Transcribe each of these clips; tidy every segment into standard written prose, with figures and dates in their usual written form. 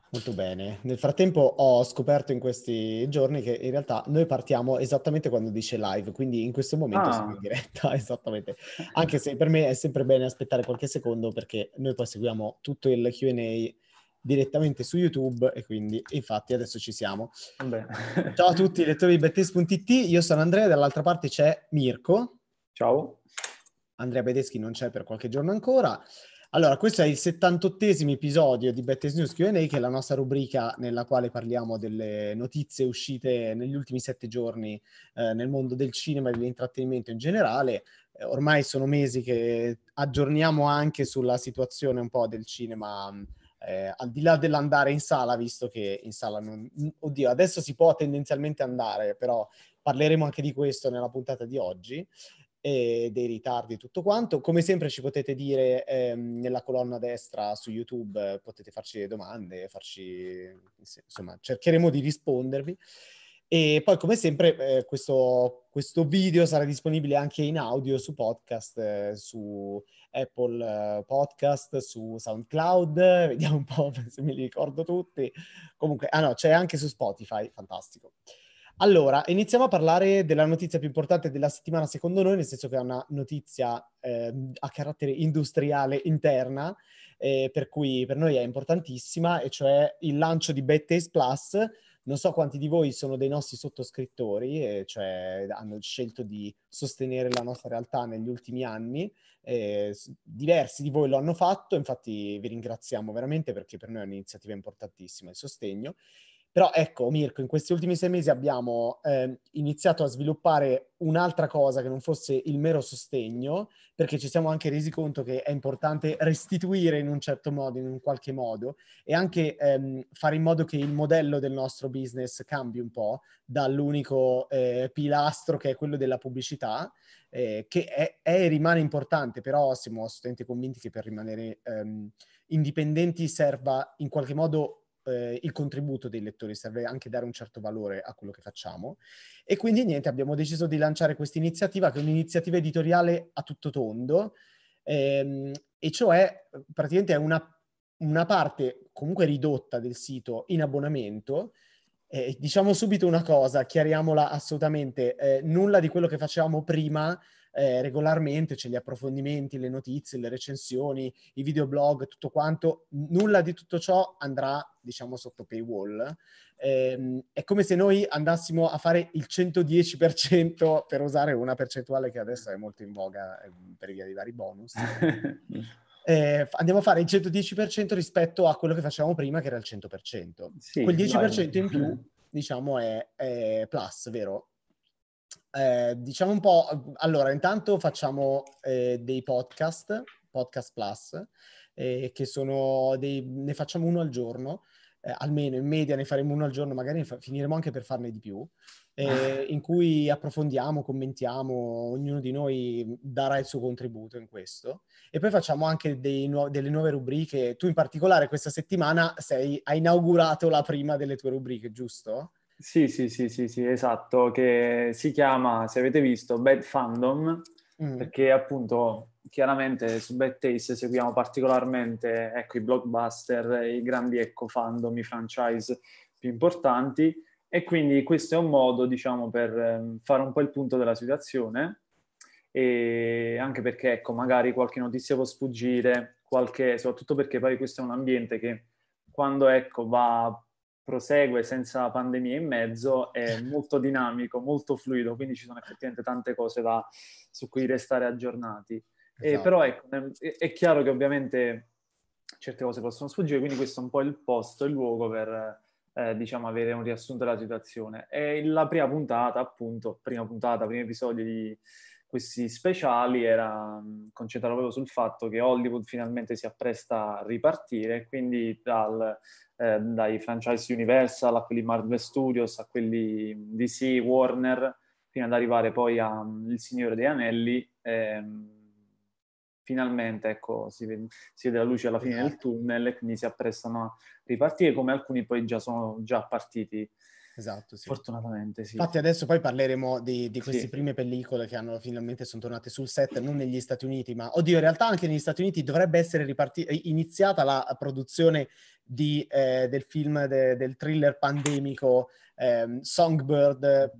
Molto bene. Nel frattempo ho scoperto in questi giorni che in realtà noi partiamo esattamente quando dice live, quindi in questo momento siamo in Ah, diretta, esattamente. Anche se per me è sempre bene aspettare qualche secondo perché noi poi seguiamo tutto il Q&A direttamente su YouTube e quindi infatti adesso ci siamo. vabbè. Ciao a tutti, lettori di Bettes.it, io sono Andrea, dall'altra parte c'è Mirko. Ciao. Andrea Bedeschi non c'è per qualche giorno ancora. Allora, questo è il 78esimo episodio di Bettes News Q&A, che è la nostra rubrica nella quale parliamo delle notizie uscite negli ultimi 7 giorni nel mondo del cinema e dell'intrattenimento in generale. Ormai sono mesi che aggiorniamo anche sulla situazione un po' del cinema, al di là dell'andare in sala, visto che in sala non... Oddio, adesso si può tendenzialmente andare, però parleremo anche di questo nella puntata di oggi e dei ritardi e tutto quanto. Come sempre ci potete dire nella colonna destra su YouTube, potete farci domande, insomma, cercheremo di rispondervi. E poi come sempre questo video sarà disponibile anche in audio su podcast, su Apple Podcast, su SoundCloud, vediamo un po' se me li ricordo tutti. Comunque, ah no, c'è anche su Spotify, fantastico. Allora, iniziamo a parlare della notizia più importante della settimana, secondo noi, nel senso che è una notizia a carattere industriale interna, per cui per noi è importantissima, e cioè il lancio di Bad Taste Plus. Non so quanti di voi sono dei nostri sottoscrittori, cioè hanno scelto di sostenere la nostra realtà negli ultimi anni. Diversi di voi lo hanno fatto, infatti vi ringraziamo veramente perché per noi è un'iniziativa importantissima il sostegno. Però ecco, Mirko, in questi ultimi 6 mesi abbiamo iniziato a sviluppare un'altra cosa che non fosse il mero sostegno, perché ci siamo anche resi conto che è importante restituire in un certo modo, in un qualche modo, e anche fare in modo che il modello del nostro business cambi un po' dall'unico pilastro che è quello della pubblicità, che è e rimane importante, però siamo assolutamente convinti che per rimanere indipendenti serva in qualche modo il contributo dei lettori, serve anche dare un certo valore a quello che facciamo. E quindi niente, abbiamo deciso di lanciare questa iniziativa, che è un'iniziativa editoriale a tutto tondo, e cioè praticamente è una parte comunque ridotta del sito in abbonamento. Diciamo subito una cosa, chiariamola assolutamente, nulla di quello che facevamo prima regolarmente, cioè gli approfondimenti, le notizie, le recensioni, i videoblog, tutto quanto, nulla di tutto ciò andrà, diciamo, sotto paywall. È come se noi andassimo a fare il 110% per usare una percentuale che adesso è molto in voga per via dei vari bonus. Andiamo a fare il 110% rispetto a quello che facevamo prima, che era il 100%. Sì, Quel vai. 10% in più, diciamo, è plus, vero? Diciamo un po', allora, intanto facciamo dei podcast plus, che sono ne facciamo uno al giorno, almeno in media ne faremo uno al giorno, magari finiremo anche per farne di più, in cui approfondiamo, commentiamo, ognuno di noi darà il suo contributo in questo. E poi facciamo anche delle nuove rubriche. Tu in particolare questa settimana hai inaugurato la prima delle tue rubriche, giusto? Sì, sì, sì, sì, sì, esatto, che si chiama, se avete visto, Bad Fandom, Mm. perché appunto chiaramente su Bad Taste seguiamo particolarmente, ecco, i blockbuster, i grandi, ecco, fandom, i franchise più importanti, e quindi questo è un modo, diciamo, per fare un po' il punto della situazione, e anche perché, ecco, magari qualche notizia può sfuggire, soprattutto perché poi questo è un ambiente che quando, ecco, prosegue senza pandemia in mezzo, è molto dinamico, molto fluido, quindi ci sono effettivamente tante cose su cui restare aggiornati. Però Esatto. ecco, è chiaro che ovviamente certe cose possono sfuggire, quindi questo è un po' il posto, il luogo per, diciamo, avere un riassunto della situazione. E la prima puntata, appunto, primo episodio di questi speciali era concentrato proprio sul fatto che Hollywood finalmente si appresta a ripartire, quindi dai franchise Universal a quelli Marvel Studios, a quelli DC, Warner, fino ad arrivare poi a Il Signore degli Anelli. Finalmente, ecco, si vede la luce alla fine del Esatto. tunnel e quindi si apprestano a ripartire, come alcuni poi sono già partiti, Esatto, sì. fortunatamente, sì. Infatti adesso poi parleremo di queste Sì. prime pellicole che hanno finalmente sono tornate sul set, non negli Stati Uniti, ma oddio, in realtà anche negli Stati Uniti dovrebbe essere iniziata la produzione del film del thriller pandemico Songbird,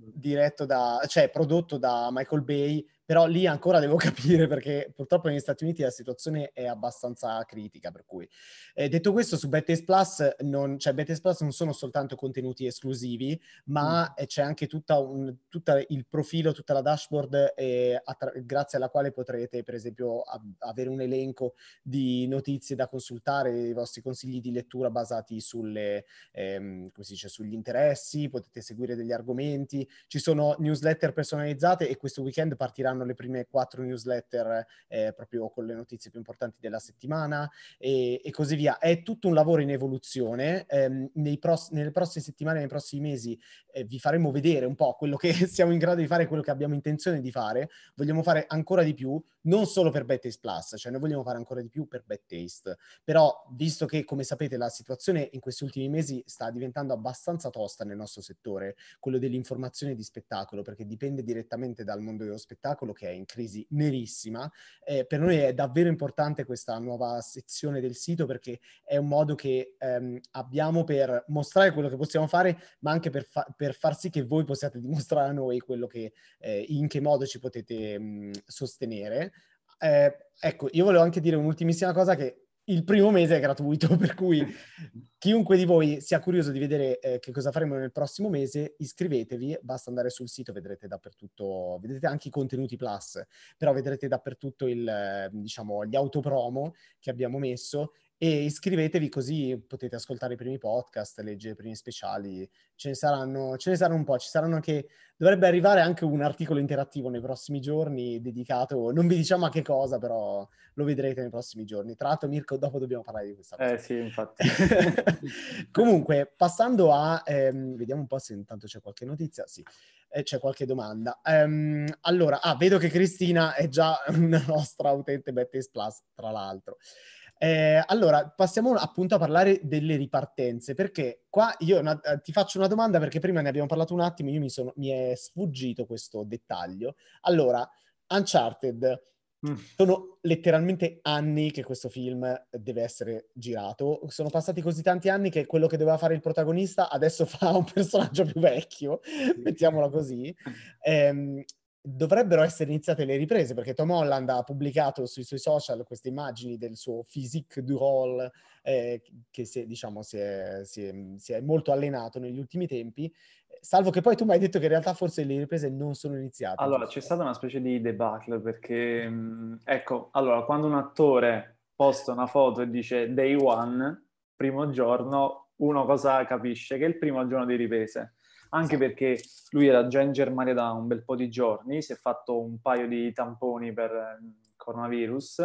prodotto da Michael Bay, però lì ancora devo capire perché purtroppo negli Stati Uniti la situazione è abbastanza critica, per cui detto questo, su Bad Taste Plus Bad Taste Plus non sono soltanto contenuti esclusivi, ma c'è anche tutto il profilo, tutta la dashboard grazie alla quale potrete per esempio avere un elenco di notizie da consultare, i vostri consigli di lettura basati come si dice, sugli interessi, potete seguire degli argomenti, ci sono newsletter personalizzate e questo weekend partiranno le prime 4 newsletter proprio con le notizie più importanti della settimana e così via. È tutto un lavoro in evoluzione, nelle prossime settimane, nei prossimi mesi vi faremo vedere un po' quello che siamo in grado di fare, quello che abbiamo intenzione di fare. Vogliamo fare ancora di più, non solo per Bad Taste Plus, cioè noi vogliamo fare ancora di più per Bad Taste, però visto che, come sapete, la situazione in questi ultimi mesi sta diventando abbastanza tosta nel nostro settore, quello dell'informazione di spettacolo, perché dipende direttamente dal mondo dello spettacolo che è in crisi nerissima, per noi è davvero importante questa nuova sezione del sito perché è un modo che abbiamo per mostrare quello che possiamo fare, ma anche per far sì che voi possiate dimostrare a noi quello che in che modo ci potete sostenere. Ecco, io volevo anche dire un'ultimissima cosa, che il primo mese è gratuito, per cui chiunque di voi sia curioso di vedere che cosa faremo nel prossimo mese, iscrivetevi, basta andare sul sito, vedrete dappertutto, vedrete anche i contenuti plus, però vedrete dappertutto diciamo, gli autopromo che abbiamo messo, e iscrivetevi così potete ascoltare i primi podcast, leggere i primi speciali, ce ne saranno un po', dovrebbe arrivare anche un articolo interattivo nei prossimi giorni dedicato, non vi diciamo a che cosa, però lo vedrete nei prossimi giorni. Tra l'altro, Mirko, dopo dobbiamo parlare di questa cosa. Sì, infatti. Comunque, passando a... vediamo un po' se intanto c'è qualche notizia. Sì, c'è qualche domanda. Allora, vedo che Cristina è già una nostra utente Bad Taste Plus, tra l'altro. Allora, passiamo appunto a parlare delle ripartenze, perché qua io ti faccio una domanda, perché prima ne abbiamo parlato un attimo, mi è sfuggito questo dettaglio. Allora, Uncharted, sono letteralmente anni che questo film deve essere girato, sono passati così tanti anni che quello che doveva fare il protagonista adesso fa un personaggio più vecchio, mettiamola così. Dovrebbero essere iniziate le riprese, perché Tom Holland ha pubblicato sui suoi social queste immagini del suo physique du rôle, che si è molto allenato negli ultimi tempi, salvo che poi tu mi hai detto che in realtà forse le riprese non sono iniziate. Allora, giusto? c'è stata una specie di debacle perché, ecco, allora, quando un attore posta una foto e dice day one, primo giorno, uno cosa capisce? Che è il primo giorno di riprese. Anche perché lui era già in Germania da un bel po' di giorni, si è fatto un paio di tamponi per coronavirus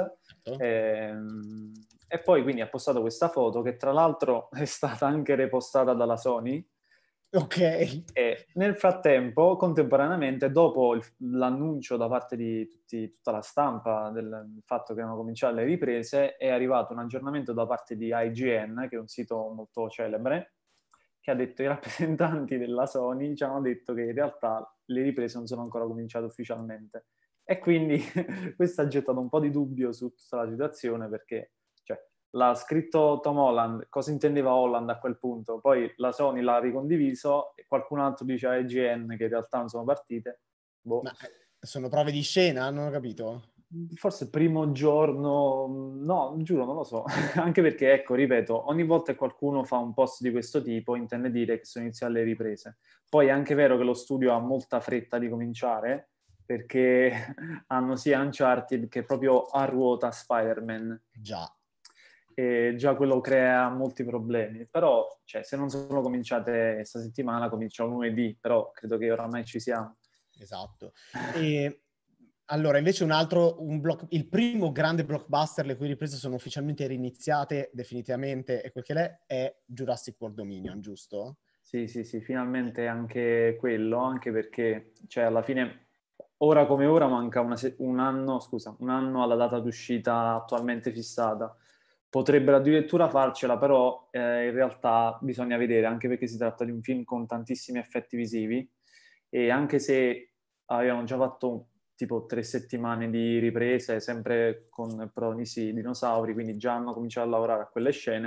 e poi quindi ha postato questa foto che tra l'altro è stata anche repostata dalla Sony. Ok. E nel frattempo, contemporaneamente, dopo l'annuncio da parte di tutta la stampa del fatto che erano cominciate le riprese, è arrivato un aggiornamento da parte di IGN, che è un sito molto celebre, che ha detto che i rappresentanti della Sony ci hanno detto che in realtà le riprese non sono ancora cominciate ufficialmente. E quindi questo ha gettato un po' di dubbio su tutta la situazione, perché l'ha scritto Tom Holland, cosa intendeva Holland a quel punto? Poi la Sony l'ha ricondiviso e qualcun altro dice a IGN che in realtà non sono partite. Boh. Ma sono prove di scena? Non ho capito. Forse primo giorno, no, giuro, non lo so. Anche perché, ecco, ripeto, ogni volta che qualcuno fa un post di questo tipo intende dire che sono iniziate le riprese. Poi è anche vero che lo studio ha molta fretta di cominciare, perché hanno sia Uncharted che proprio a ruota Spider-Man. Già. E già quello crea molti problemi. Però, se non sono cominciate questa settimana, cominciano lunedì, però credo che oramai ci siamo. Esatto. E allora, invece il primo grande blockbuster le cui riprese sono ufficialmente riniziate definitivamente e quel che è Jurassic World Dominion, giusto? Sì, finalmente anche quello, anche perché alla fine, ora come ora, manca un anno alla data d'uscita attualmente fissata. Potrebbero addirittura farcela, però in realtà bisogna vedere, anche perché si tratta di un film con tantissimi effetti visivi e anche se avevano già fatto tipo 3 settimane di riprese, sempre con protagonisti dinosauri, quindi già hanno cominciato a lavorare a quelle scene,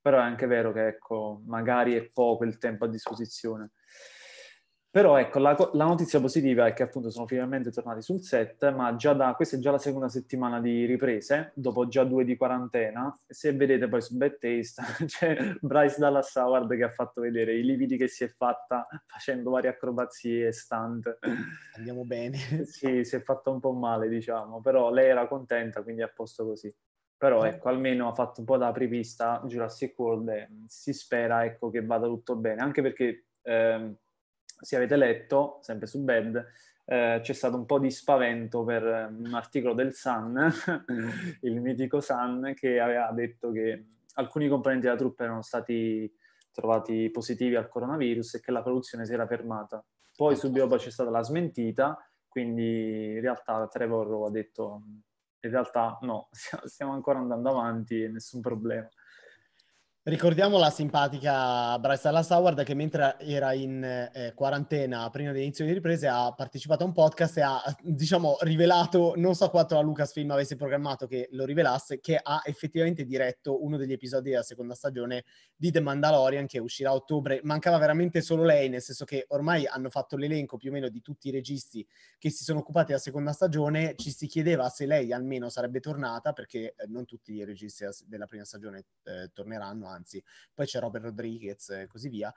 Però è anche vero che, ecco, magari è poco il tempo a disposizione. Però ecco, la notizia positiva è che appunto sono finalmente tornati sul set, ma questa è già la seconda settimana di riprese, dopo già 2 di quarantena. Se vedete poi su Bad Taste c'è Bryce Dallas Howard che ha fatto vedere i lividi che si è fatta facendo varie acrobazie e stunt. Andiamo bene. Sì, si è fatta un po' male, diciamo, però lei era contenta, quindi a posto così. Però ecco, almeno ha fatto un po' da apripista Jurassic World e si spera, ecco, che vada tutto bene, anche perché se avete letto, sempre su Bad, c'è stato un po' di spavento per un articolo del Sun, il mitico Sun, che aveva detto che alcuni componenti della troupe erano stati trovati positivi al coronavirus e che la produzione si era fermata. Poi subito dopo c'è stata la smentita, quindi in realtà Trevor ha detto in realtà no, stiamo ancora andando avanti e nessun problema. Ricordiamo la simpatica Bryce Dallas Howard che mentre era in quarantena prima dell'inizio di riprese ha partecipato a un podcast e ha, diciamo, rivelato, non so quanto la Lucasfilm avesse programmato che lo rivelasse, che ha effettivamente diretto uno degli episodi della seconda stagione di The Mandalorian che uscirà a ottobre. Mancava veramente solo lei, nel senso che ormai hanno fatto l'elenco più o meno di tutti i registi che si sono occupati della seconda stagione. Ci si chiedeva se lei almeno sarebbe tornata, perché non tutti i registi della prima stagione torneranno, anzi, poi c'è Robert Rodriguez e così via,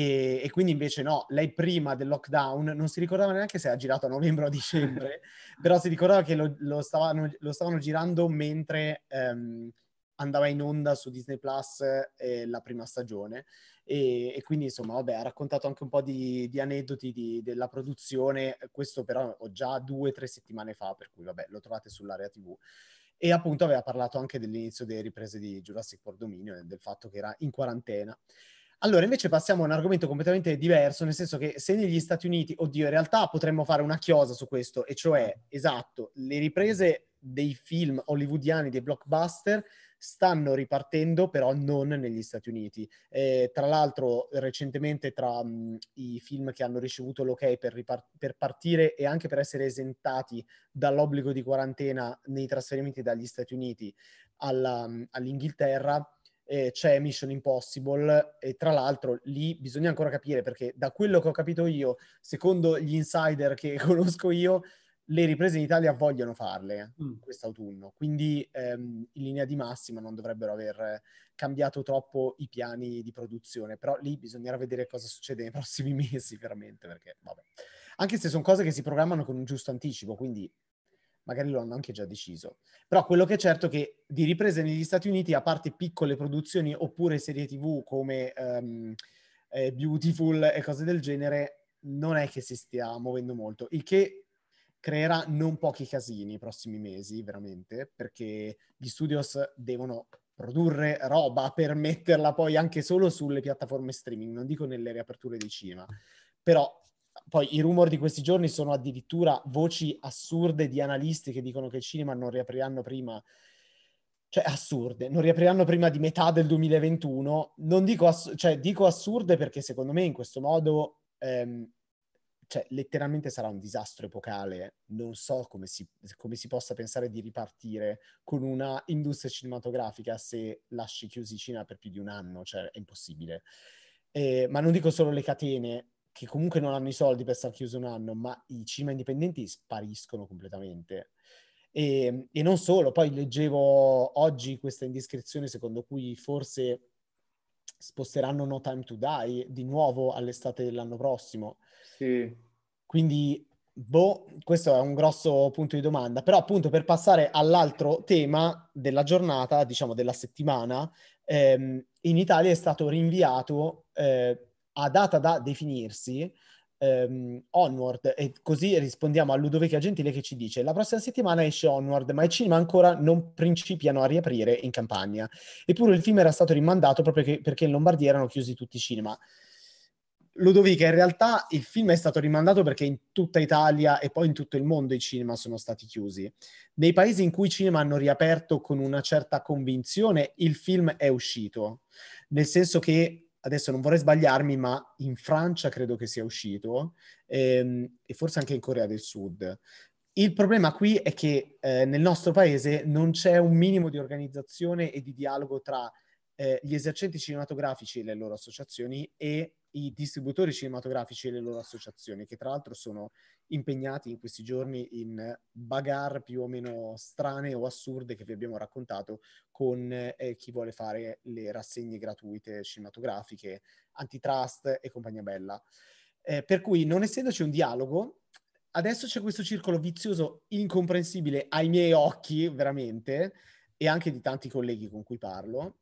e quindi invece no, lei prima del lockdown non si ricordava neanche se ha girato a novembre o a dicembre, però si ricordava che lo stavano girando mentre andava in onda su Disney Plus la prima stagione, e quindi insomma vabbè, ha raccontato anche un po' di aneddoti della produzione, questo però ho già 2 o 3 settimane fa, per cui vabbè, lo trovate sull'area TV. E appunto aveva parlato anche dell'inizio delle riprese di Jurassic World Dominion e del fatto che era in quarantena. Allora, invece passiamo a un argomento completamente diverso, nel senso che se negli Stati Uniti, oddio, in realtà potremmo fare una chiosa su questo, e cioè, esatto, le riprese dei film hollywoodiani, dei blockbuster, stanno ripartendo, però non negli Stati Uniti. Tra l'altro, recentemente, tra i film che hanno ricevuto l'ok per partire e anche per essere esentati dall'obbligo di quarantena nei trasferimenti dagli Stati Uniti all'Inghilterra, c'è Mission Impossible, e tra l'altro lì bisogna ancora capire, perché da quello che ho capito io, secondo gli insider che conosco io, le riprese in Italia vogliono farle quest'autunno, quindi in linea di massima non dovrebbero aver cambiato troppo i piani di produzione, però lì bisognerà vedere cosa succede nei prossimi mesi veramente, perché vabbè, anche se sono cose che si programmano con un giusto anticipo, quindi magari lo hanno anche già deciso. Però quello che è certo è che di riprese negli Stati Uniti, a parte piccole produzioni oppure serie TV come Beautiful e cose del genere, non è che si stia muovendo molto, il che creerà non pochi casini i prossimi mesi, veramente, perché gli studios devono produrre roba per metterla poi anche solo sulle piattaforme streaming, non dico nelle riaperture dei cinema, però poi i rumor di questi giorni sono addirittura voci assurde di analisti che dicono che i cinema non riapriranno prima, cioè assurde, non riapriranno prima di metà del 2021. Non dico, cioè dico assurde perché secondo me in questo modo cioè letteralmente sarà un disastro epocale. Non so come si possa pensare di ripartire con una industria cinematografica se lasci chiusi i cinema per più di un anno, cioè è impossibile. Ma non dico solo le catene, che comunque non hanno i soldi per stare chiusi un anno, ma i cinema indipendenti spariscono completamente. E non solo, poi leggevo oggi questa indiscrezione secondo cui forse sposteranno No Time to Die di nuovo all'estate dell'anno prossimo. Sì. Quindi, questo è un grosso punto di domanda. Però appunto per passare all'altro tema della giornata, diciamo della settimana, in Italia è stato rinviato a data da definirsi Onward, e così rispondiamo a Ludovica Gentile che ci dice: la prossima settimana esce Onward, ma i cinema ancora non principiano a riaprire in Campania, eppure il film era stato rimandato proprio perché in Lombardia erano chiusi tutti i cinema. Ludovica, in realtà il film è stato rimandato perché in tutta Italia e poi in tutto il mondo i cinema sono stati chiusi. Nei paesi in cui i cinema hanno riaperto con una certa convinzione, il film è uscito, nel senso che adesso non vorrei sbagliarmi, ma in Francia credo che sia uscito, e forse anche in Corea del Sud. Il problema qui è che nel nostro paese non c'è un minimo di organizzazione e di dialogo tra gli esercenti cinematografici e le loro associazioni e i distributori cinematografici e le loro associazioni, che tra l'altro sono impegnati in questi giorni in bagarre più o meno strane o assurde che vi abbiamo raccontato con chi vuole fare le rassegne gratuite cinematografiche, antitrust e compagnia bella. Per cui, non essendoci un dialogo, adesso c'è questo circolo vizioso incomprensibile ai miei occhi, veramente, e anche di tanti colleghi con cui parlo,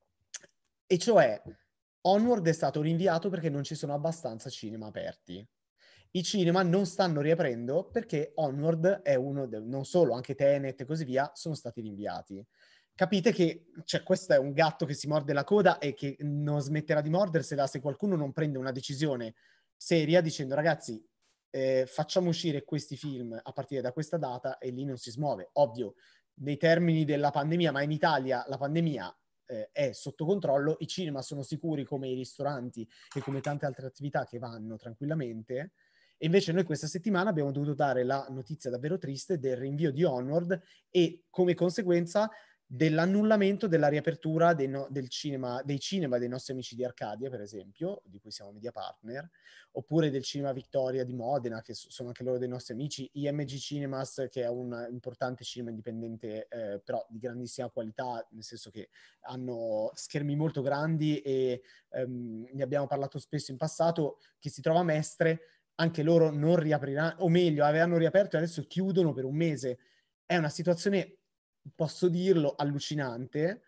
e cioè Onward è stato rinviato perché non ci sono abbastanza cinema aperti. I cinema non stanno riaprendo perché Onward è non solo, anche Tenet e così via, sono stati rinviati. Capite che cioè, questo è un gatto che si morde la coda e che non smetterà di mordersela se qualcuno non prende una decisione seria dicendo ragazzi, facciamo uscire questi film a partire da questa data, e lì non si smuove. Ovvio, nei termini della pandemia, ma in Italia la pandemia è sotto controllo, i cinema sono sicuri come i ristoranti e come tante altre attività che vanno tranquillamente. E invece noi questa settimana abbiamo dovuto dare la notizia davvero triste del rinvio di Onward e come conseguenza dell'annullamento della riapertura dei cinema dei nostri amici di Arcadia, per esempio, di cui siamo media partner, oppure del Cinema Victoria di Modena, che sono anche loro dei nostri amici, IMG Cinemas, che è un importante cinema indipendente, però di grandissima qualità, nel senso che hanno schermi molto grandi e ne abbiamo parlato spesso in passato, che si trova a Mestre. Anche loro non riapriranno, o meglio, avevano riaperto e adesso chiudono per un mese. È una situazione, posso dirlo, allucinante.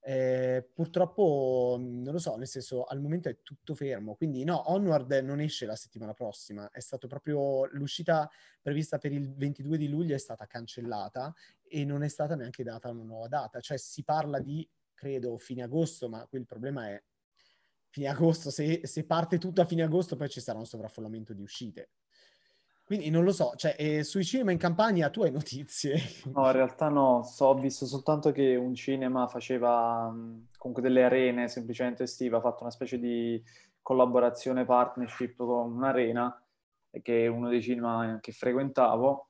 Purtroppo non lo so, nel senso, al momento è tutto fermo. Quindi no, Onward non esce la settimana prossima. È stato proprio l'uscita prevista per il 22 di luglio è stata cancellata e non è stata neanche data una nuova data. Cioè si parla di, credo, fine agosto, ma qui il problema è fine agosto, se parte tutto a fine agosto poi ci sarà un sovraffollamento di uscite. Quindi non lo so, cioè sui cinema in Campania tu hai notizie? No, in realtà no, ho visto soltanto che un cinema faceva comunque delle arene semplicemente estive, ha fatto una specie di collaborazione, partnership con un'arena, che è uno dei cinema che frequentavo,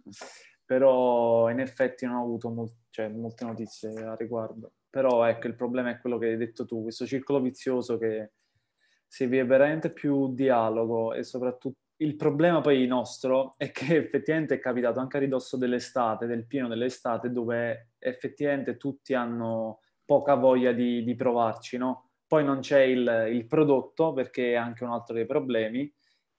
però in effetti non ho avuto molte notizie a riguardo. Però ecco, il problema è quello che hai detto tu, questo circolo vizioso che se vi è veramente più dialogo e soprattutto il problema poi nostro è che effettivamente è capitato anche a ridosso dell'estate, del pieno dell'estate, dove effettivamente tutti hanno poca voglia di provarci, no? Poi non c'è il prodotto, perché è anche un altro dei problemi,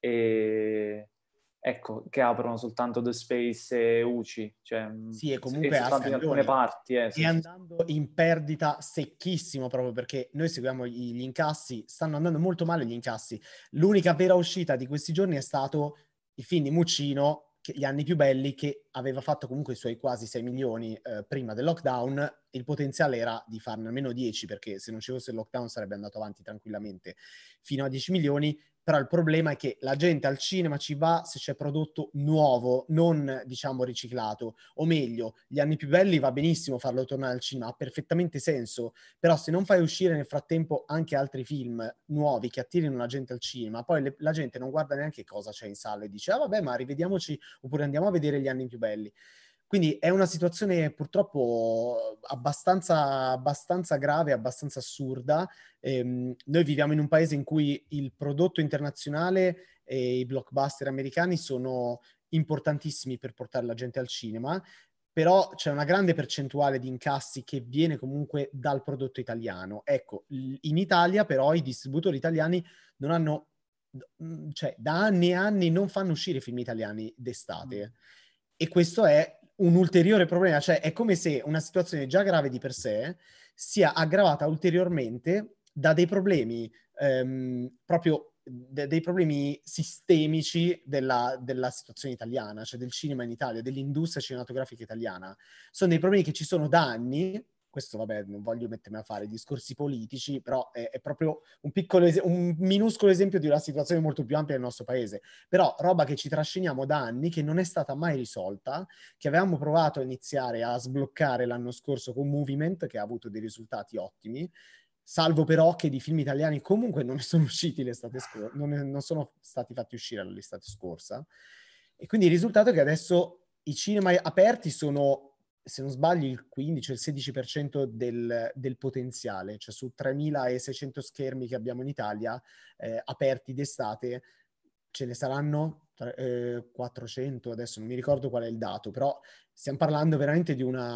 e ecco, che aprono soltanto The Space e UCI, cioè, Sì, e e comunque a soltanto in alcune scaglioni. parti, È sì, sì. andando in perdita secchissimo proprio perché noi seguiamo gli incassi, stanno andando molto male gli incassi. L'unica vera uscita di questi giorni è stato il film di Muccino, Gli anni più belli, che aveva fatto comunque i suoi quasi 6 milioni prima del lockdown. Il potenziale era di farne almeno 10, perché se non ci fosse il lockdown sarebbe andato avanti tranquillamente fino a 10 milioni. Però il problema è che la gente al cinema ci va se c'è prodotto nuovo, non diciamo riciclato, o meglio, Gli anni più belli va benissimo farlo tornare al cinema, ha perfettamente senso, però se non fai uscire nel frattempo anche altri film nuovi che attirino la gente al cinema, poi la gente non guarda neanche cosa c'è in sala e dice ah vabbè, ma rivediamoci oppure andiamo a vedere Gli anni più belli. Quindi è una situazione purtroppo abbastanza grave, abbastanza assurda. Noi viviamo in un paese in cui il prodotto internazionale e i blockbuster americani sono importantissimi per portare la gente al cinema, però c'è una grande percentuale di incassi che viene comunque dal prodotto italiano. Ecco, in Italia però i distributori italiani non hanno, cioè da anni e anni non fanno uscire film italiani d'estate. E questo è un ulteriore problema, cioè è come se una situazione già grave di per sé sia aggravata ulteriormente da dei problemi proprio dei problemi sistemici della situazione italiana, cioè del cinema in Italia, dell'industria cinematografica italiana. Sono dei problemi che ci sono da anni. Questo, vabbè, non voglio mettermi a fare discorsi politici, però è proprio un minuscolo esempio di una situazione molto più ampia del nostro paese. Però roba che ci trasciniamo da anni, che non è stata mai risolta, che avevamo provato a iniziare a sbloccare l'anno scorso con Movement, che ha avuto dei risultati ottimi, salvo però che di film italiani comunque non ne sono usciti l'estate scorsa, non sono stati fatti uscire l'estate scorsa. E quindi il risultato è che adesso i cinema aperti sono se non sbaglio, il 15 o il 16% del potenziale, cioè su 3.600 schermi che abbiamo in Italia, aperti d'estate, ce ne saranno 400, adesso non mi ricordo qual è il dato, però stiamo parlando veramente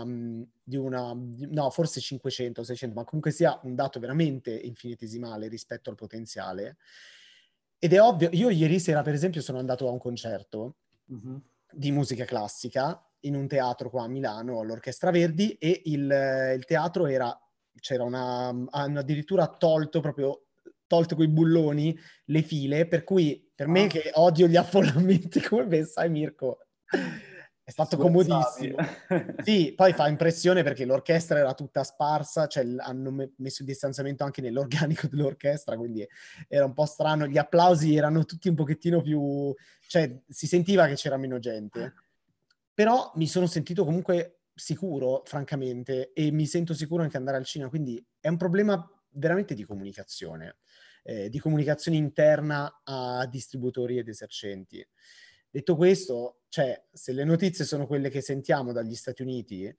no, forse 500, 600, ma comunque sia un dato veramente infinitesimale rispetto al potenziale. Ed è ovvio, io ieri sera per esempio sono andato a un concerto di musica classica in un teatro qua a Milano, l'Orchestra Verdi, e il teatro hanno addirittura tolto quei bulloni, le file, per cui per me che odio gli affollamenti, come ben sai Mirko, è stato comodissimo. Sì, poi fa impressione perché l'orchestra era tutta sparsa, cioè hanno messo il distanziamento anche nell'organico dell'orchestra, quindi era un po' strano. Gli applausi erano tutti un pochettino più... cioè si sentiva che c'era meno gente. Però mi sono sentito comunque sicuro, francamente, e mi sento sicuro anche andare al cinema, quindi è un problema veramente di comunicazione interna a distributori ed esercenti. Detto questo, cioè, se le notizie sono quelle che sentiamo dagli Stati Uniti,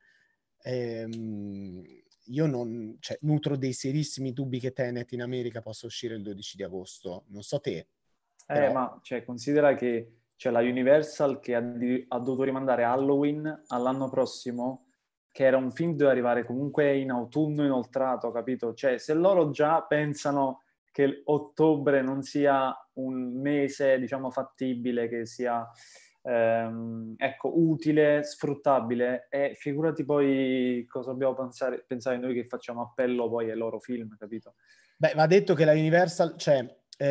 io nutro dei serissimi dubbi che Tenet in America possa uscire il 12 di agosto. Non so te, però... Ma cioè, considera che c'è la Universal che ha dovuto rimandare Halloween all'anno prossimo, che era un film che doveva arrivare comunque in autunno inoltrato, capito? Cioè, se loro già pensano che ottobre non sia un mese, diciamo, fattibile, che sia, ecco, utile, sfruttabile, e figurati poi cosa dobbiamo pensare noi che facciamo appello poi ai loro film, capito? Beh, va detto che la Universal, cioè,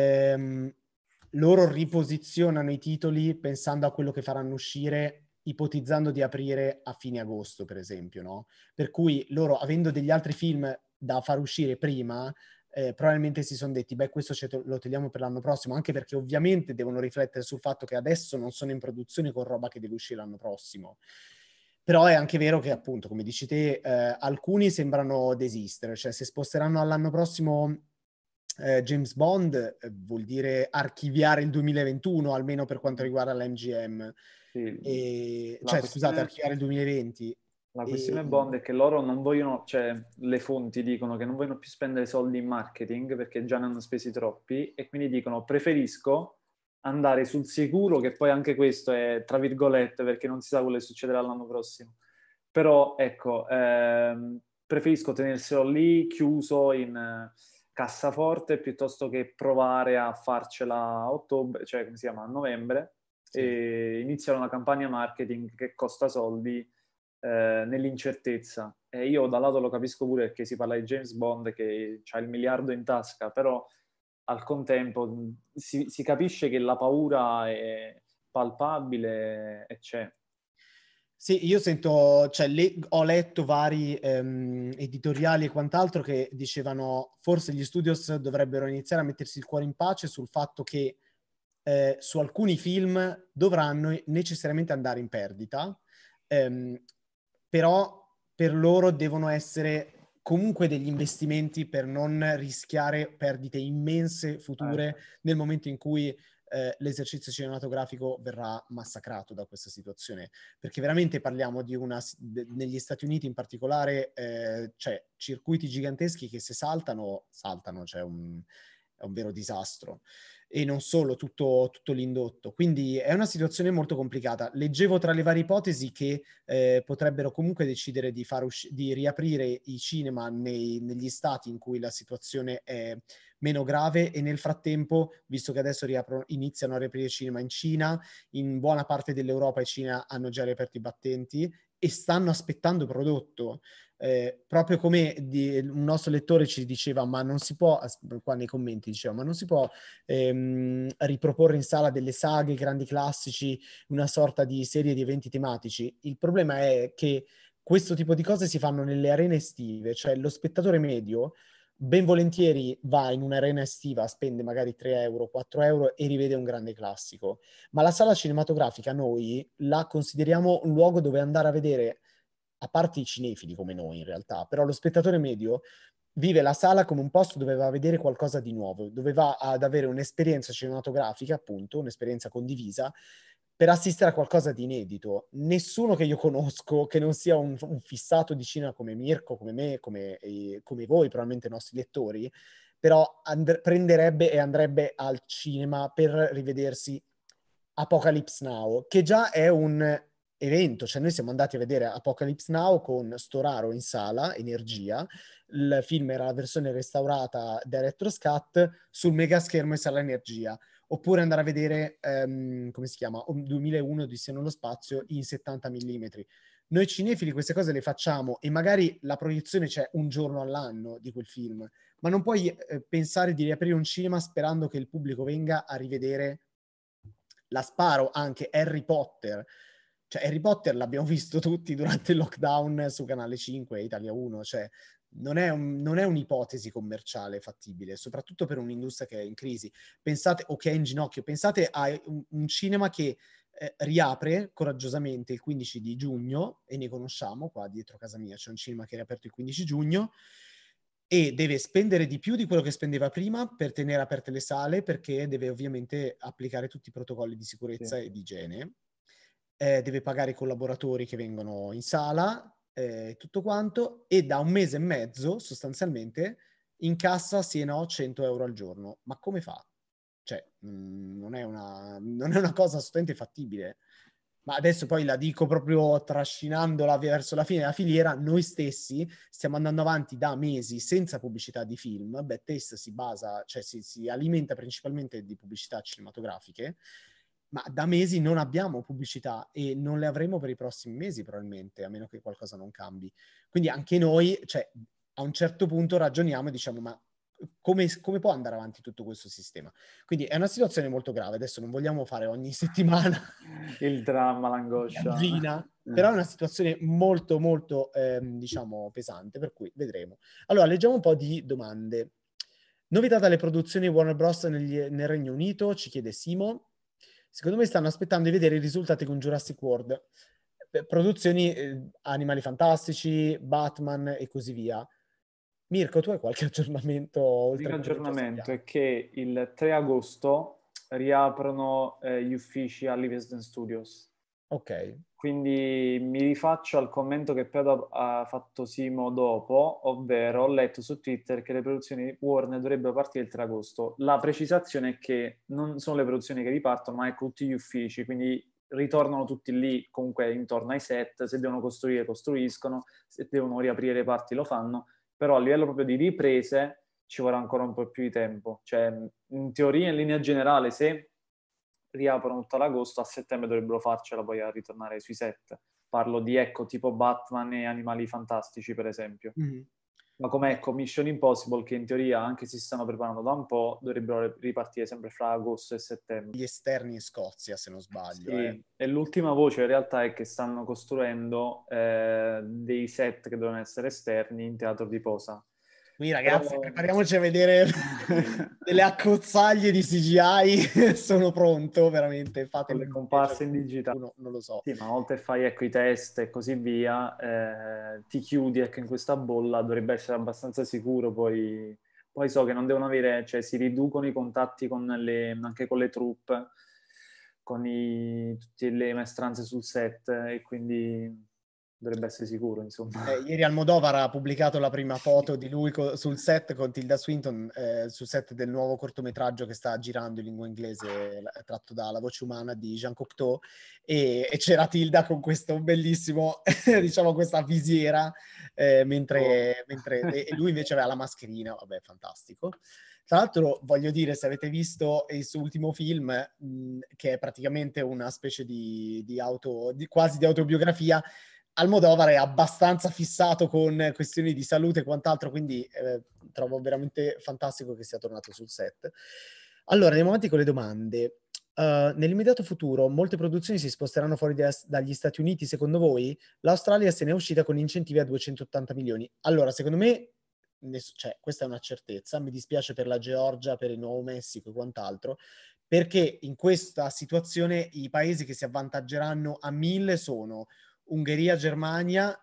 loro riposizionano i titoli pensando a quello che faranno uscire, ipotizzando di aprire a fine agosto, per esempio, no? Per cui loro, avendo degli altri film da far uscire prima, probabilmente si sono detti, beh, questo lo togliamo per l'anno prossimo, anche perché ovviamente devono riflettere sul fatto che adesso non sono in produzione con roba che deve uscire l'anno prossimo. Però è anche vero che, appunto, come dici te, alcuni sembrano desistere, cioè se sposteranno all'anno prossimo James Bond, vuol dire archiviare il 2021, almeno per quanto riguarda la MGM. Sì. Scusate, archiviare il 2020. La questione Bond è che loro non vogliono, cioè le fonti dicono che non vogliono più spendere soldi in marketing perché già ne hanno spesi troppi e quindi dicono preferisco andare sul sicuro, che poi anche questo è tra virgolette perché non si sa quello che succederà l'anno prossimo. Però ecco, preferisco tenerselo lì chiuso in cassaforte piuttosto che provare a farcela a ottobre, cioè come si chiama, a novembre, Sì. e iniziare una campagna marketing che costa soldi nell'incertezza. E io da un lato lo capisco pure perché si parla di James Bond che ha il miliardo in tasca, però al contempo si capisce che la paura è palpabile e c'è. Sì, io sento, cioè, ho letto vari editoriali e quant'altro che dicevano forse gli studios dovrebbero iniziare a mettersi il cuore in pace sul fatto che su alcuni film dovranno necessariamente andare in perdita, però per loro devono essere comunque degli investimenti per non rischiare perdite immense future nel momento in cui l'esercizio cinematografico verrà massacrato da questa situazione, perché veramente parliamo di negli Stati Uniti in particolare, cioè circuiti giganteschi che se saltano, cioè è un vero disastro. E non solo, tutto l'indotto. Quindi è una situazione molto complicata. Leggevo tra le varie ipotesi che potrebbero comunque decidere di riaprire i cinema negli stati in cui la situazione è meno grave e nel frattempo, visto che adesso iniziano a riaprire il cinema in Cina, in buona parte dell'Europa e Cina hanno già riaperto i battenti e stanno aspettando prodotto. Proprio come un nostro lettore ci diceva, ma non si può, qua nei commenti diceva, ma non si può riproporre in sala delle saghe, grandi classici, una sorta di serie di eventi tematici. Il problema è che questo tipo di cose si fanno nelle arene estive, cioè lo spettatore medio ben volentieri va in un'arena estiva, spende magari 3 euro, 4 euro e rivede un grande classico. Ma la sala cinematografica noi la consideriamo un luogo dove andare a vedere, a parte i cinefili come noi in realtà, però lo spettatore medio vive la sala come un posto dove va a vedere qualcosa di nuovo, dove va ad avere un'esperienza cinematografica, appunto, un'esperienza condivisa, per assistere a qualcosa di inedito. Nessuno che io conosco che non sia un fissato di cinema come Mirko, come me, come voi, probabilmente i nostri lettori, però prenderebbe e andrebbe al cinema per rivedersi Apocalypse Now, che già è un evento, cioè noi siamo andati a vedere Apocalypse Now con Storaro in sala, Energia, il film era la versione restaurata Director's Cut sul mega schermo in sala Energia, oppure andare a vedere, come si chiama, 2001 Odissea nello spazio in 70 mm. Noi cinefili queste cose le facciamo e magari la proiezione c'è un giorno all'anno di quel film, ma non puoi pensare di riaprire un cinema sperando che il pubblico venga a rivedere la sparo anche Harry Potter. Cioè Harry Potter l'abbiamo visto tutti durante il lockdown su Canale 5 Italia 1, cioè non è un'ipotesi commerciale fattibile, soprattutto per un'industria che è in crisi. Pensate, o che è in ginocchio, pensate a un cinema che riapre coraggiosamente il 15 di giugno, e ne conosciamo qua dietro casa mia, c'è un cinema che è riaperto il 15 giugno, e deve spendere di più di quello che spendeva prima per tenere aperte le sale, perché deve ovviamente applicare tutti i protocolli di sicurezza e di igiene, deve pagare i collaboratori che vengono in sala, tutto quanto, e da un mese e mezzo sostanzialmente incassa sì e no 100 euro al giorno. Ma come fa? Cioè, non è una cosa assolutamente fattibile. Ma adesso poi la dico proprio trascinandola verso la fine della filiera, noi stessi stiamo andando avanti da mesi senza pubblicità di film. Bad Taste si basa, cioè si alimenta principalmente di pubblicità cinematografiche, ma da mesi non abbiamo pubblicità e non le avremo per i prossimi mesi probabilmente, a meno che qualcosa non cambi. Quindi anche noi, cioè, a un certo punto ragioniamo e diciamo, ma come può andare avanti tutto questo sistema? Quindi è una situazione molto grave. Adesso non vogliamo fare ogni settimana il dramma, l'angoscia. però è una situazione molto, molto, diciamo, pesante, per cui vedremo. Allora, leggiamo un po' di domande. Novità dalle produzioni Warner Bros. Nel Regno Unito, ci chiede Simo. Secondo me stanno aspettando di vedere i risultati con Jurassic World. Produzioni Animali Fantastici, Batman e così via. Mirko, tu hai qualche aggiornamento oltre a L'unico quello che già aggiornamento sappiamo? è che il 3 agosto riaprono gli uffici a Livingston Studios. Ok. Quindi mi rifaccio al commento che Pedro ha fatto Simo dopo, ovvero ho letto su Twitter che le produzioni Warner dovrebbero partire il 3 agosto. La precisazione è che non sono le produzioni che ripartono, ma ecco tutti gli uffici, quindi ritornano tutti lì comunque intorno ai set, se devono costruire costruiscono, se devono riaprire le parti lo fanno, però a livello proprio di riprese ci vorrà ancora un po' più di tempo. Cioè, in teoria, in linea generale, se riaprono tutto l'agosto, a settembre dovrebbero farcela poi a ritornare sui set. Parlo di, ecco, tipo Batman e Animali Fantastici, per esempio. Mm-hmm. Ma come, ecco, Mission Impossible, che in teoria, anche se si stanno preparando da un po', dovrebbero ripartire sempre fra agosto e settembre. Gli esterni in Scozia, se non sbaglio. Sì, e l'ultima voce in realtà è che stanno costruendo dei set che devono essere esterni in teatro di posa. Qui ragazzi, Però... prepariamoci a vedere delle accozzaglie di CGI. Sono pronto, veramente. con Fatemi le un comparse in digitale. non lo so. Sì, ma una volta che fai ecco, i test e così via, ti chiudi ecco, in questa bolla, dovrebbe essere abbastanza sicuro. Poi so che non devono avere, cioè si riducono i contatti anche con le troupe, con tutte le maestranze sul set e quindi dovrebbe essere sicuro, insomma. Ieri Almodovar ha pubblicato la prima foto di lui sul set con Tilda Swinton, sul set del nuovo cortometraggio che sta girando in lingua inglese, tratto da La voce umana di Jean Cocteau, e c'era Tilda con questo bellissimo, diciamo, questa visiera, mentre e lui invece aveva la mascherina, vabbè, fantastico. Tra l'altro voglio dire, se avete visto il suo ultimo film, che è praticamente una specie quasi di autobiografia, Almodovar è abbastanza fissato con questioni di salute e quant'altro, quindi trovo veramente fantastico che sia tornato sul set. Allora, andiamo avanti con le domande. Nell'immediato futuro molte produzioni si sposteranno fuori dagli Stati Uniti, secondo voi? L'Australia se ne è uscita con incentivi a 280 milioni. Allora, secondo me, cioè, questa è una certezza, mi dispiace per la Georgia, per il Nuovo Messico e quant'altro, perché in questa situazione i paesi che si avvantaggeranno a 1000 sono Ungheria, Germania,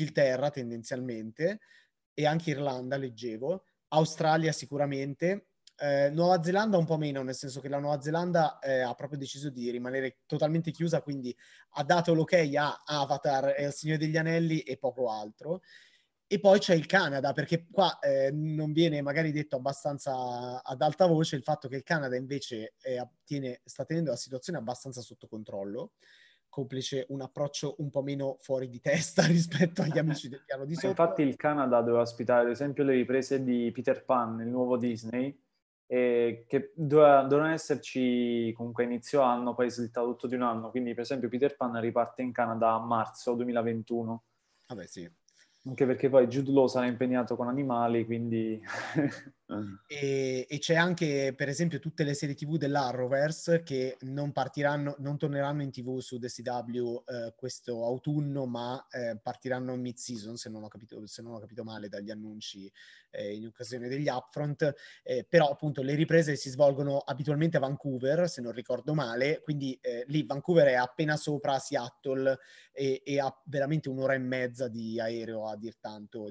Inghilterra tendenzialmente, e anche Irlanda, leggevo, Australia sicuramente, Nuova Zelanda un po' meno, nel senso che la Nuova Zelanda ha proprio deciso di rimanere totalmente chiusa, quindi ha dato l'ok a Avatar e al Signore degli Anelli e poco altro. E poi c'è il Canada, perché qua non viene magari detto abbastanza ad alta voce il fatto che il Canada invece sta tenendo la situazione abbastanza sotto controllo, complice un approccio un po' meno fuori di testa rispetto agli amici del piano di sotto. Infatti il Canada doveva ospitare ad esempio le riprese di Peter Pan, il nuovo Disney, che dovevano esserci comunque a inizio anno, poi è slittato tutto di un anno, quindi per esempio Peter Pan riparte in Canada a marzo 2021. Vabbè, sì. Anche perché poi Jude Law sarà impegnato con animali, quindi... E c'è anche, per esempio, tutte le serie TV dell'Arrowverse che non torneranno in TV su The CW questo autunno, ma partiranno in mid-season, se non ho capito male dagli annunci in occasione degli upfront. Però appunto le riprese si svolgono abitualmente a Vancouver, se non ricordo male, quindi lì Vancouver è appena sopra Seattle e ha veramente un'ora e mezza di aereo, a dir tanto,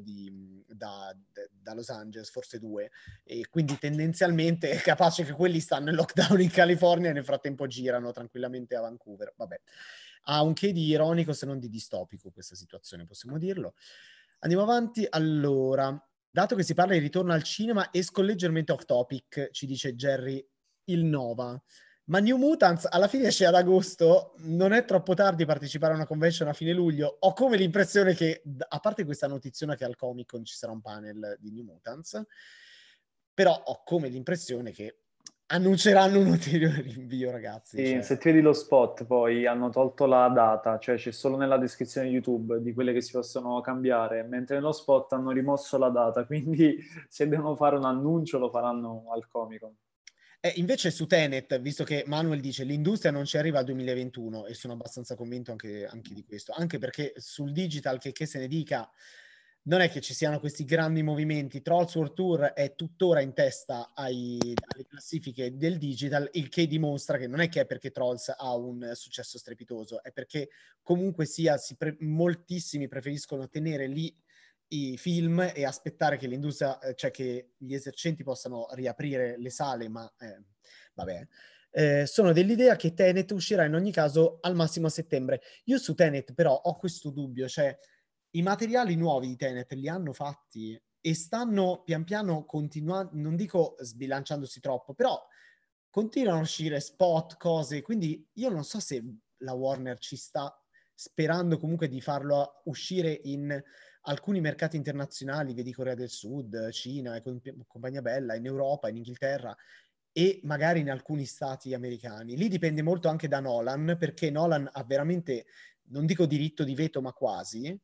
da Los Angeles, forse 2. E quindi tendenzialmente è capace che quelli stanno in lockdown in California e nel frattempo girano tranquillamente a Vancouver. Vabbè, ha un che di ironico se non di distopico questa situazione, possiamo dirlo. Andiamo avanti. Allora, dato che si parla di ritorno al cinema, esco leggermente off topic, ci dice Jerry il Nova. Ma New Mutants alla fine esce ad agosto, non è troppo tardi partecipare a una convention a fine luglio. Ho come l'impressione che, a parte questa notiziona che al Comic Con ci sarà un panel di New Mutants, però ho come l'impressione che annunceranno un ulteriore rinvio, ragazzi. Sì, Cioè. se ti vedi lo spot, poi hanno tolto la data, cioè c'è solo nella descrizione YouTube di quelle che si possono cambiare, mentre nello spot hanno rimosso la data, quindi se devono fare un annuncio lo faranno al Comic-Con. Invece su Tenet, visto che Manuel dice l'industria non ci arriva al 2021 e sono abbastanza convinto anche di questo, anche perché sul digital, che se ne dica, non è che ci siano questi grandi movimenti. Trolls World Tour è tuttora in testa alle classifiche del digital, il che dimostra che non è che è perché Trolls ha un successo strepitoso, è perché comunque sia moltissimi preferiscono tenere lì i film e aspettare che l'industria, cioè che gli esercenti possano riaprire le sale, ma vabbè. Sono dell'idea che Tenet uscirà in ogni caso al massimo a settembre. Io su Tenet però ho questo dubbio, cioè i materiali nuovi di Tenet li hanno fatti e stanno pian piano continuando, non dico sbilanciandosi troppo, però continuano a uscire spot, cose, quindi io non so se la Warner ci sta sperando comunque di farlo uscire in alcuni mercati internazionali, vedi Corea del Sud, Cina e compagnia bella, in Europa, in Inghilterra e magari in alcuni stati americani. Lì dipende molto anche da Nolan, perché Nolan ha veramente, non dico diritto di veto, ma quasi,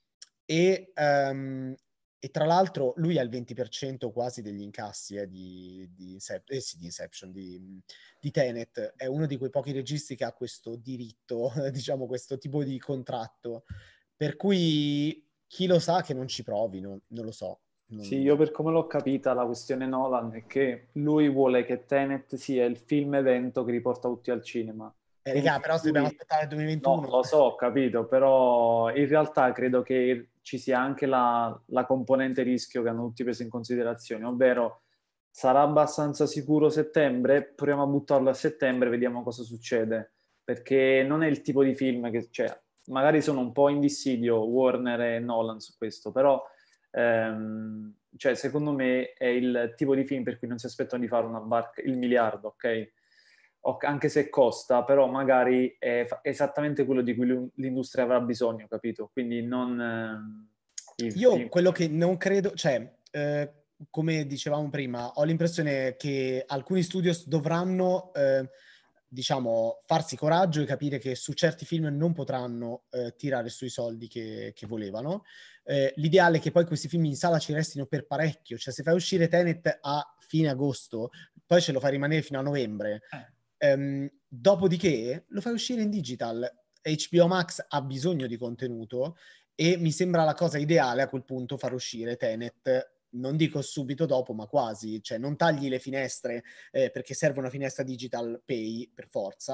e tra l'altro lui ha il 20% quasi degli incassi di Inception, di Tenet. È uno di quei pochi registi che ha questo diritto, diciamo questo tipo di contratto. Per cui chi lo sa che non ci provino, non lo so. Sì, io per come l'ho capita la questione Nolan è che lui vuole che Tenet sia il film evento che riporta tutti al cinema. Quindi Raga, però se dobbiamo lui... aspettare il No, 2021... lo so, ho capito, però in realtà credo che ci sia anche la componente rischio che hanno tutti preso in considerazione, ovvero sarà abbastanza sicuro settembre, proviamo a buttarlo a settembre, vediamo cosa succede, perché non è il tipo di film che, cioè, magari sono un po' in dissidio Warner e Nolan su questo, però cioè, secondo me è il tipo di film per cui non si aspettano di fare una barca, il miliardo, ok? Anche se costa, però magari è esattamente quello di cui l'industria avrà bisogno, capito? Quindi non il Io film. quello che non credo, cioè, come dicevamo prima, ho l'impressione che alcuni studios dovranno, diciamo, farsi coraggio e capire che su certi film non potranno tirare sui soldi che volevano. L'ideale è che poi questi film in sala ci restino per parecchio, cioè se fai uscire Tenet a fine agosto, poi ce lo fai rimanere fino a novembre. Dopodiché lo fai uscire in digital. HBO Max ha bisogno di contenuto e mi sembra la cosa ideale a quel punto far uscire Tenet, non dico subito dopo, ma quasi, cioè non tagli le finestre perché serve una finestra digital pay per forza,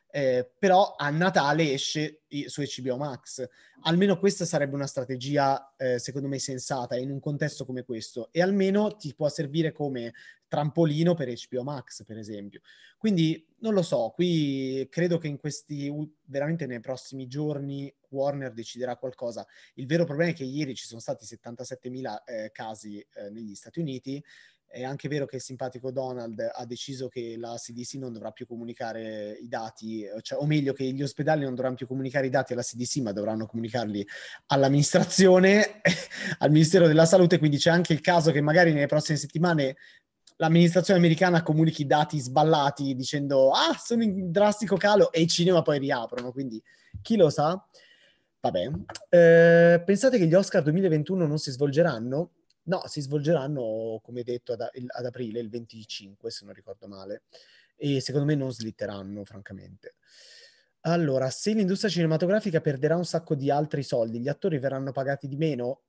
però a Natale esce su HBO Max. Almeno questa sarebbe una strategia, secondo me, sensata in un contesto come questo, e almeno ti può servire come trampolino per HBO Max, per esempio. Quindi non lo so, qui credo che in questi veramente nei prossimi giorni Warner deciderà qualcosa. Il vero problema è che ieri ci sono stati 77.000 casi negli Stati Uniti. È anche vero che il simpatico Donald ha deciso che la CDC non dovrà più comunicare i dati, cioè, o meglio che gli ospedali non dovranno più comunicare i dati alla CDC, ma dovranno comunicarli all'amministrazione, al Ministero della Salute. Quindi c'è anche il caso che magari nelle prossime settimane l'amministrazione americana comunichi dati sballati dicendo sono in drastico calo, e i cinema poi riaprono, quindi chi lo sa. Vabbè, pensate che gli Oscar 2021 non si svolgeranno? No, si svolgeranno, come detto, ad aprile, il 25, se non ricordo male, e secondo me non slitteranno, francamente. Allora, se l'industria cinematografica perderà un sacco di altri soldi, gli attori verranno pagati di meno?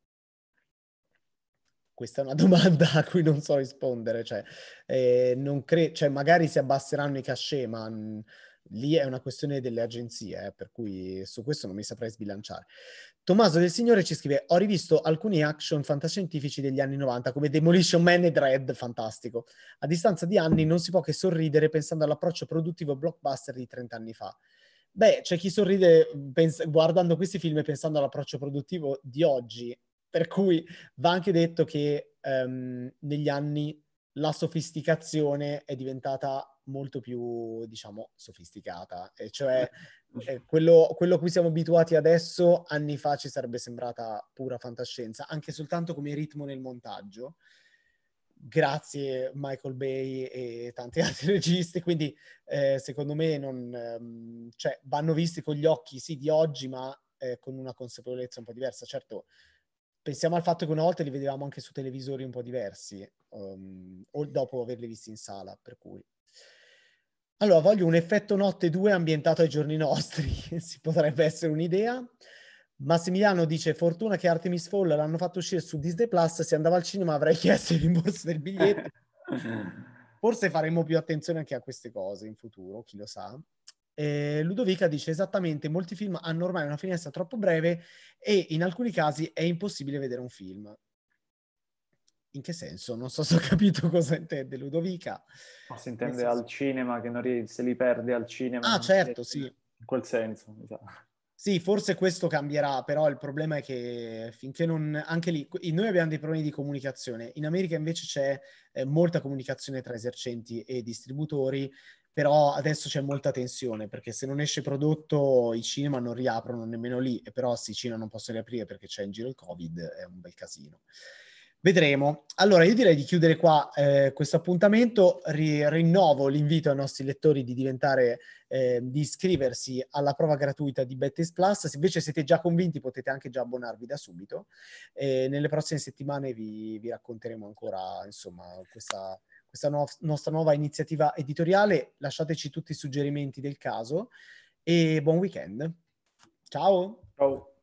Questa è una domanda a cui non so rispondere, cioè, non cioè magari si abbasseranno i cachet, ma lì è una questione delle agenzie, per cui su questo non mi saprei sbilanciare. Tommaso del Signore ci scrive: ho rivisto alcuni action fantascientifici degli anni 90 come Demolition Man e Dredd, fantastico. A distanza di anni non si può che sorridere pensando all'approccio produttivo blockbuster di 30 anni fa. Beh, c'è chi sorride guardando questi film e pensando all'approccio produttivo di oggi, per cui va anche detto che negli anni la sofisticazione è diventata molto più, diciamo, sofisticata, e cioè quello a cui siamo abituati adesso, anni fa ci sarebbe sembrata pura fantascienza, anche soltanto come ritmo nel montaggio. Grazie Michael Bay e tanti altri registi, quindi secondo me cioè, vanno visti con gli occhi sì di oggi, ma con una consapevolezza un po' diversa. Certo, pensiamo al fatto che una volta li vedevamo anche su televisori un po' diversi, o dopo averli visti in sala, per cui. Allora, voglio un effetto notte 2 ambientato ai giorni nostri, si potrebbe essere un'idea. Massimiliano dice: fortuna che Artemis Fall l'hanno fatto uscire su Disney Plus, se andavo al cinema avrei chiesto il rimborso del biglietto. Forse faremo più attenzione anche a queste cose in futuro, chi lo sa. Ludovica dice: esattamente, molti film hanno ormai una finestra troppo breve e in alcuni casi è impossibile vedere un film. In che senso? Non so se ho capito cosa intende Ludovica. Ma si intende al cinema, che non se li perde al cinema. Certo, sì. In quel senso, mi sa. Sì, forse questo cambierà, però il problema è che finché non... Anche lì, noi abbiamo dei problemi di comunicazione. In America invece c'è molta comunicazione tra esercenti e distributori, però adesso c'è molta tensione, perché se non esce prodotto i cinema non riaprono nemmeno lì, e però sì, i cinema non possono riaprire perché c'è in giro il Covid, è un bel casino. Vedremo. Allora, io direi di chiudere qua questo appuntamento. Rinnovo l'invito ai nostri lettori di diventare, di iscriversi alla prova gratuita di BetTaste Plus. Se invece siete già convinti, potete anche già abbonarvi da subito. Nelle prossime settimane vi racconteremo ancora, insomma, questa nostra nuova iniziativa editoriale. Lasciateci tutti i suggerimenti del caso e buon weekend. Ciao! Ciao!